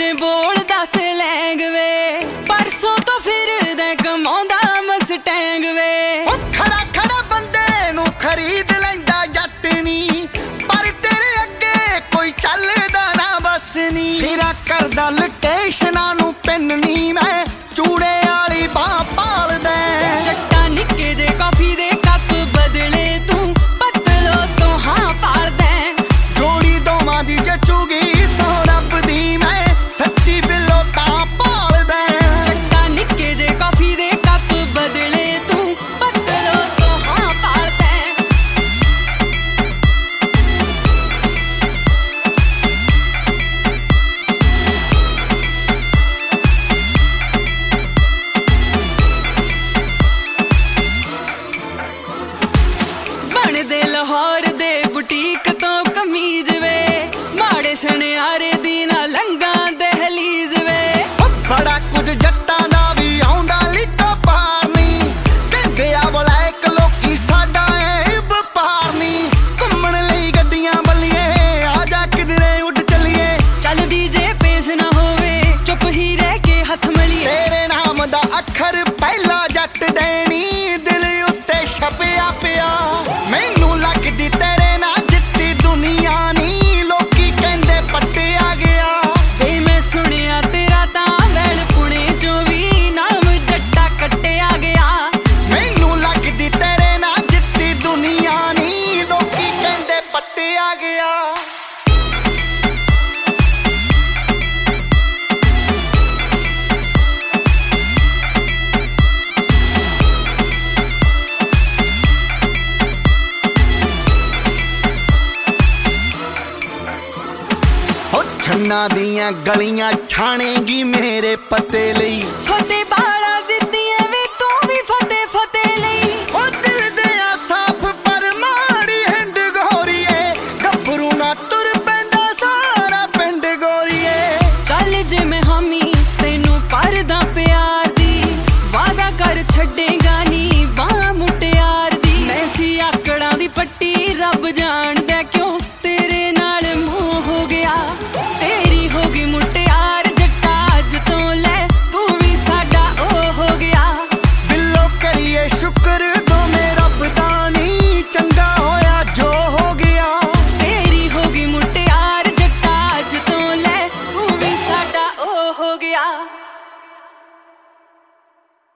ਕਿਵੇਂ ਬੋਲਦਾ ਸਲੈਂਗ ਵੇ, ਪਰਸੋਂ ਤੋਂ ਫਿਰਦਾ ਕਮਾਉਂਦਾ ਮਸਟੈਂਗ ਵੇ। ਖੜਾ ਖੜਾ ਬੰਦੇ ਨੂੰ ਖਰੀਦ ਲੈਂਦਾ ਜੱਟ ਨੀ, ਪਰ ਤੇਰੇ ਅੱਗੇ ਕੋਈ ਚੱਲਦਾ ਨਾ ਬਸ ਨੀ। ਫਿਰਾਂ ਕਰਦਾ ਲੋਕੇਸ਼ਨਾਂ ਨੂੰ ਪਿੰਨ ਨੀ, ਮੈਂ ਚੂੜੇ ਵਾਲੀ ਬਾਂਹ ਪਾਲਦਾ। ਜੱਟਾ ਨਿੱਕੇ ਜੇ ਕਾਫੀ ਦੇ ਕੱਪ ਬਦਲੇ ਤੂੰ ਪਤਲੋ ਤੋਂ ਹਾਂ ਪਾਲਦਾ। ਜੋੜੀ ਦੋਵਾਂ ਦੀ ਜਚੂਗੀ ਸੋ ਰੱਬ ਦੀ, ਮੈਂ ਸੱਚੀ ਬਿੱਲੋ ਤਾਂ ਪਾਲਦਾ। ਜੱਟਾ ਨਿੱਕੇ ਜੇ ਕਾਫੀ ਦੇ ਕੱਪ ਬਦਲੇ ਤੂੰ ਪਤਲੋ ਤੋਂ ਹਾਂ ਪਾਲਦਾ। ਬਣਦੇ ਲਾਹੌਰ ਦੇ ਬੁਟੀਕ ਤੋਂ ਕਮੀਜ਼ ਵੇ, ਮਾੜੇ ਸੁਨਿਆਰੇ ਦੀ ਨਾ ਲੰਘਾਂ ਦਹਲੀਜ਼ ਵੇ। ਬੜਾ ਕੁਝ ਜੱਟਾਂ ਦਾ ਵੀ ਆਉਂਦਾ ਲਿਖੋ ਪਾਰ ਨੀ, ਕਹਿੰਦੇ ਆ ਬਲੈਕ ਲੋਕੀ ਸਾਡਾ ਐ ਵਪਾਰ ਨੀ। ਘੁੰਮਣ ਲਈ ਗੱਡੀਆਂ ਬੱਲੀਏ, ਆ ਜਾ ਕਿਧਰੇ ਉੱਡ ਚੱਲੀਏ। ਚੱਲਦੀ ਜੇ ਪੇਸ਼ ਨਾ ਹੋਵੇ ਚੁੱਪ ਹੀ ਰਹਿ ਕੇ ਹੱਥ ਮਲੀਏ। ਤੇਰੇ ਨਾਮ ਦਾ ਅੱਖਰ ਪਹਿਲਾ ਜੱਟ ਦੇਣੀ, ਦਿਲ ਉੱਤੇ ਛਪਿਆ ਪਿਆ। ਮੈਨੂੰ ਲੱਗਦੀ ਤੇਰੇ ਨਾਲ ਜਿੱਤੀ ਦੁਨੀਆ ਨੀ, ਲੋਕੀ ਕਹਿੰਦੇ ਪੱਟਿਆ ਗਿਆ। ਵੇ ਮੈਂ ਸੁਣਿਆ ਤੇਰਾ ਤਾਂ ਵੈਲ ਪੁਣੇ ਚੋਂ ਵੀ ਨਾਮ ਜੱਟਾ ਕੱਟਿਆ ਗਿਆ। ਮੈਨੂੰ ਲੱਗਦੀ ਤੇਰੇ ਨਾਲ ਜਿੱਤੀ ਦੁਨੀਆ ਨੀ, ਲੋਕੀ ਕਹਿੰਦੇ ਪੱਟਿਆ ਗਿਆ। ਛੰਨਾ ਦੀਆਂ ਗਲੀਆਂ ਛਾਣੇਗੀ ਮੇਰੇ ਪਤੇ ਲਈ। ਫਤਿਹ ਬਾਲਾ